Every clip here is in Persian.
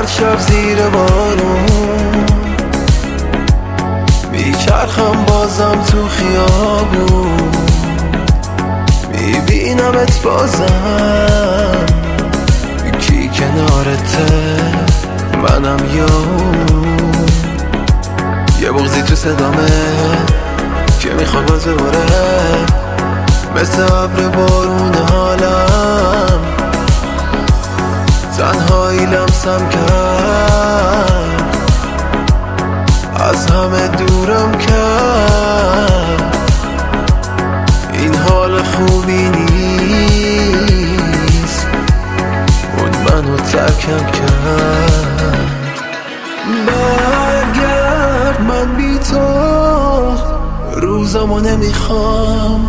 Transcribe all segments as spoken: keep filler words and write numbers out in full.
هر شب زیر بارون میچرخم بازم تو خیابون، میبینمت بازم، کی کنارته منم یا یه بغضی تو صدامه که میخواد باز بباره، مثل ابر بارون حالم، تنهایی لمسم کرد، از همه دورم کرد، این حال خوبی نیست، اون منو ترکم کرد. برگرد من بی تو روزامو نمیخوام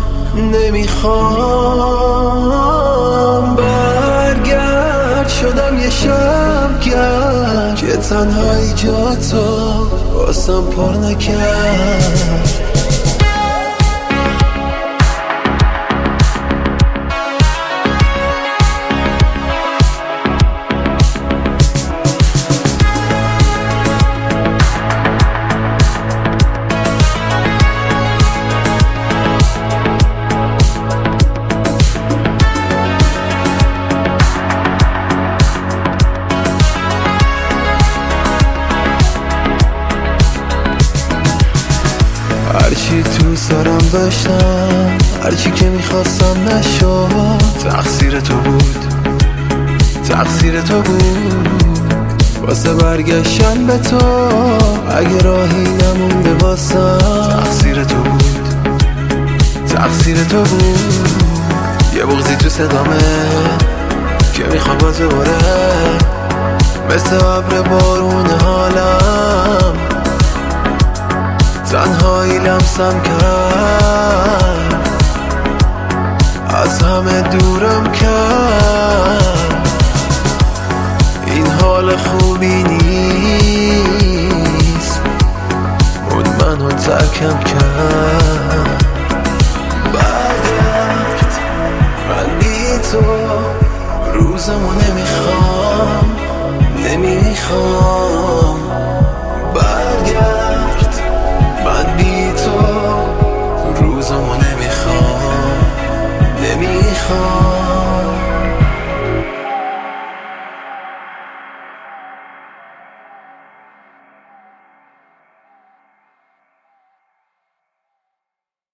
نمیخوام برگرد شدم یه شبگر که تنهایی جاتو واسم پر نکرد. هرچی تو سرم داشتم، هرچی که میخواستم نشد، تقصیر تو بود، تقصیر تو بود، واسه برگشتن به تو اگه راهی نمونده واسم، تقصیر تو بود، تقصیر تو بود، یه بغضی تو صدامه که میخواد باز بباره، مثل ابر بارون حالم، تنهایی لمسم کرد، از همه دورم کرد، این حال خوبی نیست، اون منو ترکم کرد. برگرد من بی تو روزمو نمیخوام نمیخوام برگرد من بی تو روزمو نمیخوام نمیخوام